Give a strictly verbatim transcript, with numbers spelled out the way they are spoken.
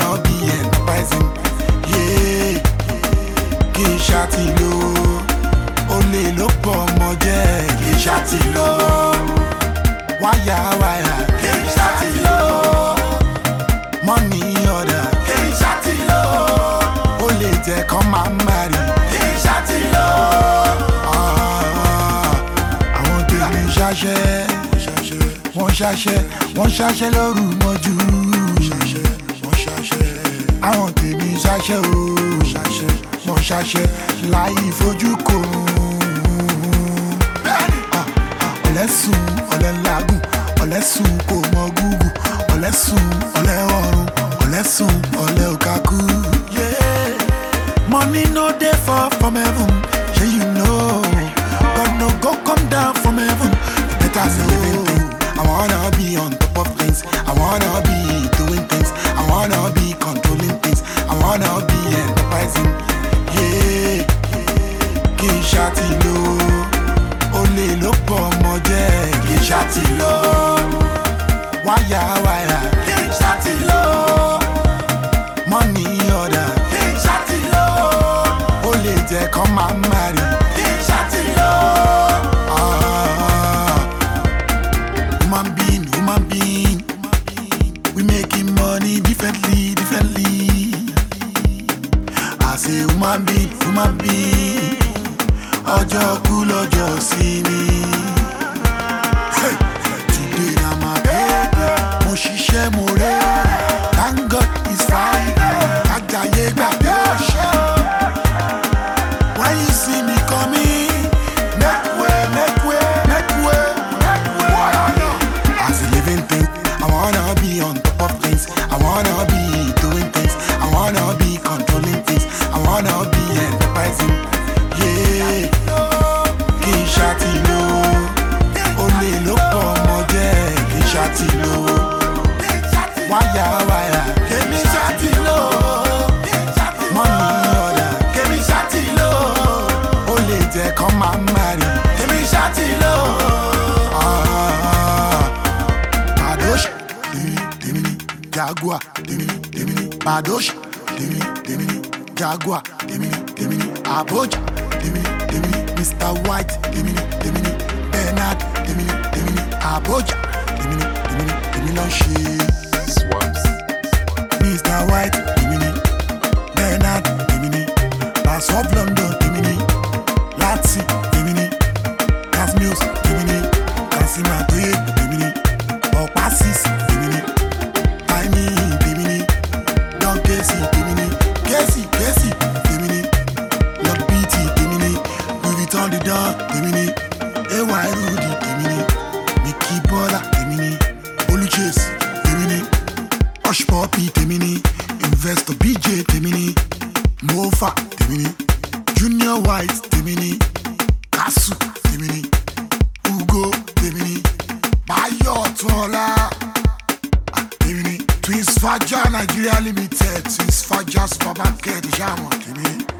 wanna be enterprising. Yeah, kì í ṣàtìlò olè ló pọ̀ ọmọ jẹ́. Kì í ṣàtìlò wáyà wáyà. Kì í ṣàtìlò money order. Kì í ṣàtìlò olè jẹ́ kọ́ máa ń marry. Kì í ṣàtìlò àwọn tèmi ṣaṣẹ́ wọ́n ṣaṣẹ́ wọ́n ṣaṣẹ́ lóru mọ́jú. Àwọn tèmi ṣaṣẹ́ o wọ́n ṣaṣẹ́ láì fojú kò. Ọ̀lẹ́sùn ọ̀lẹ́ làágùn ọ̀lẹ́sùn kò mọ gúgù ọ̀lẹ́sùn ọ̀lẹ́ ọ̀run ọ̀lẹ́sùn ọ̀lẹ́ òkàkú. Money no dey fall from heaven, shey you know. God no go come down from heaven. Better as a living thing. I wanna be on top of things. I wanna be doing things. I wanna be controlling things. I wanna be enterprising. Yeah, kì í ṣàtìlò olè ló pọ̀ ọmọ jẹ́. Kì í ṣàtìlò wáyà wáyà. Kì í ṣàtìlò money order. Kì í ṣàtìlò olè jẹ́ kọ́ máa ń marry. Kì í ṣàtìlò. Human being, human being, we making money differently, differently. I say human being, human being, ọjọ́ kú lọ́jọ́ sí ni. Today na my day, mo ṣiṣẹ́ mo rẹ̀. Thank God it's Friday, ajayi gbàgbé ọ̀ṣẹ́. When you see me coming, make way, make way, make way, make way. As a living thing, I wanna be on top of things. I wanna be doing things. I wanna be controlling things. I wanna be enterprising. Yeah, kì í ṣàtìlò olè ló pọ̀ ọmọ jẹ́. Kì í ṣàtìlò wáyà wáyà. Kèmí ṣàtìlò money order. Kèmí ṣàtìlò olè jẹ́ kọ́ máa ń marry. Kèmí ṣàtìlò Badosh Demini Demini Jaguar Demini Demini Badosh Demini Demini Jaguar Demini Demini Aboja Demini Demini Mister White Demini Demini Bernard Demini Demini Aboja Demini Demini Demini ló ń ṣe Swamps. Mister White Demini Bernard Demini Bass of London Demini Latsi Demini Casmuse Demini Casima Toye Demini Opasis Demini Tiny Demini Don Casey Demini Casey Casey Demini Lord B T Demini Louis Vuitton the Don Demini A Y Rudy Demini Mickey Bola Demini Oluchase Demini Hush Puppy Demini Investor B J Demini Mofa Demini Junior White Demini Kasu Demini Ugo Demini Bayo Tola Demini Twins Faja Nigeria Limited Twins Faja Supermarket Jamo Demini